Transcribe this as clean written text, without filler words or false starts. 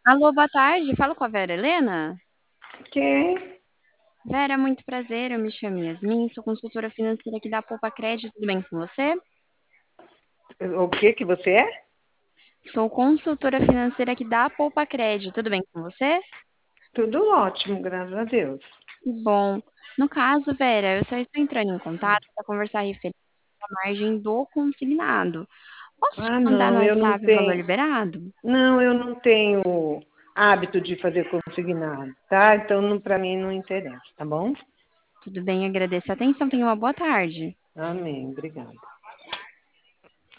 Alô, boa tarde. Falo com a Vera Helena. Quem? Vera, muito prazer. Eu me chamo Yasmin, sou consultora financeira aqui da Poupa Crédito. Tudo bem com você? O que você é? Sou consultora financeira aqui da Poupa Crédito. Tudo bem com você? Tudo ótimo, graças a Deus. Que bom. No caso, Vera, eu só estou entrando em contato para conversar referente à margem do consignado. Posso te Ah, mandar no não, eu não WhatsApp o valor tenho. liberado? Não, eu não tenho hábito de fazer consignado, tá? Então, para mim não interessa, tá bom? Tudo bem, agradeço a atenção. Tenha uma boa tarde. Amém, obrigada.